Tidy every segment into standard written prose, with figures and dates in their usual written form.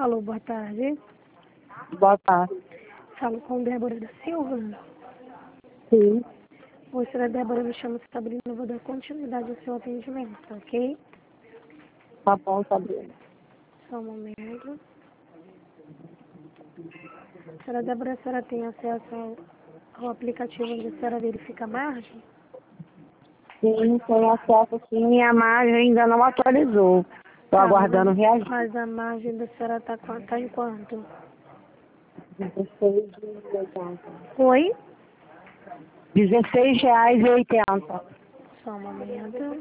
Alô, boa tarde. Boa tarde. Falo com Débora da Silva. Sim, Oi, senhora Débora, me chamo Sabrina, eu vou dar continuidade ao seu atendimento, ok? tá bom, Sabrina. Só um momento. Senhora Débora, a senhora tem acesso ao aplicativo onde a senhora verifica a margem? Sim, tem acesso sim, minha margem ainda não atualizou. Estou aguardando reagir. Mas a margem da senhora tá em quanto? 16,80. Oi? R$16,80. Só um momento.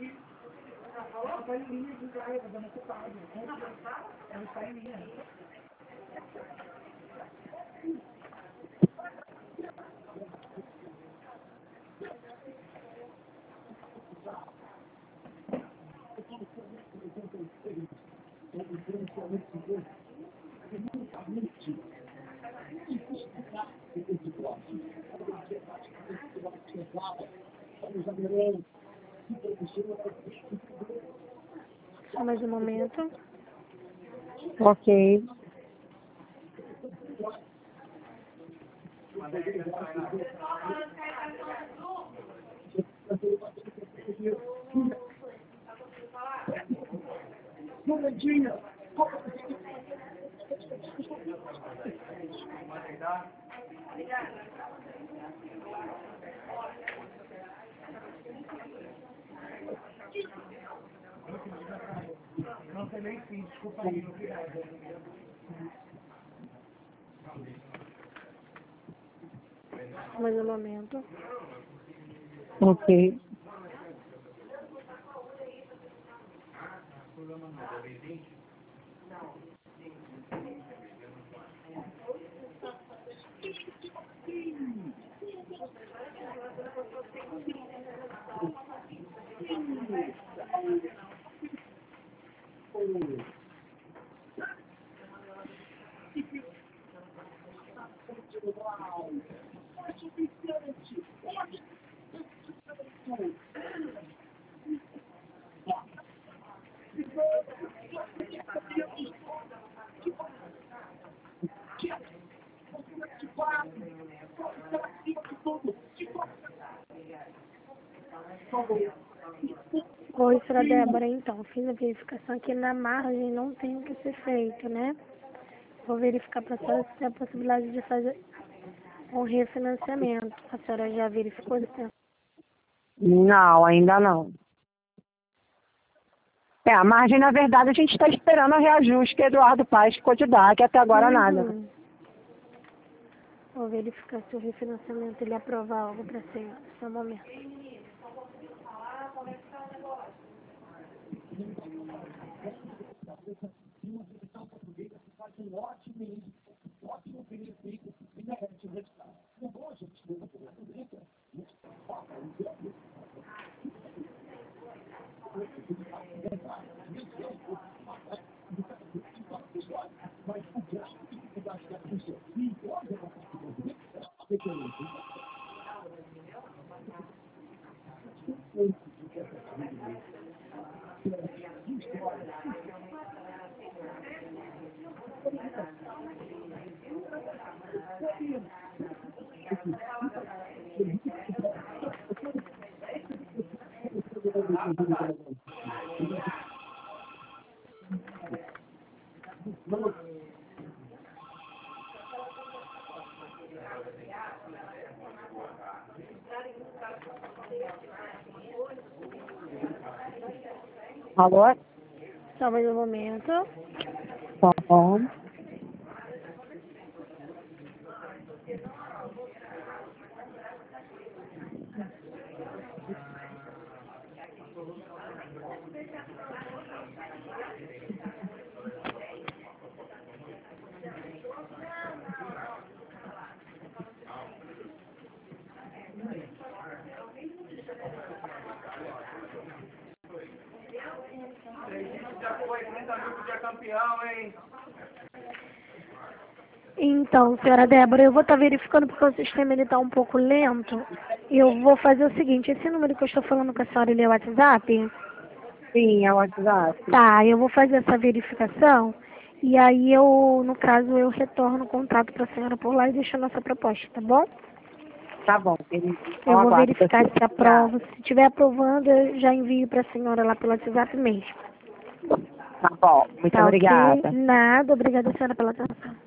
Só mais um momento. Ok. Só mais um momento. Ok. Oi, senhora Débora, então, fiz a verificação aqui na margem, não tem o que ser feito, né? Vou verificar para a senhora se tem a possibilidade de fazer um refinanciamento. A senhora já verificou isso? Não, ainda não. A margem, na verdade, a gente está esperando o reajuste que Eduardo Paes ficou de dar, que até agora nada. Vou verificar se o refinanciamento ele aprova algo para a senhora. Só um momento. Alô? Só mais um momento. Tá bom. Então, senhora Débora, eu vou estar verificando porque o sistema ele está um pouco lento. Eu vou fazer o seguinte, esse número que eu estou falando com a senhora, ele é o WhatsApp? Sim, é o WhatsApp. Tá, eu vou fazer essa verificação E aí eu, no caso, eu retorno o contato para a senhora por lá e deixo a nossa proposta, tá bom? Tá bom, querido. Então, Eu vou aguardo. verificar se aprova. Se estiver aprovando, eu já envio para a senhora lá pelo WhatsApp mesmo. Tá bom, muito Tá ok? obrigada. Nada, obrigada, senhora, pela atenção.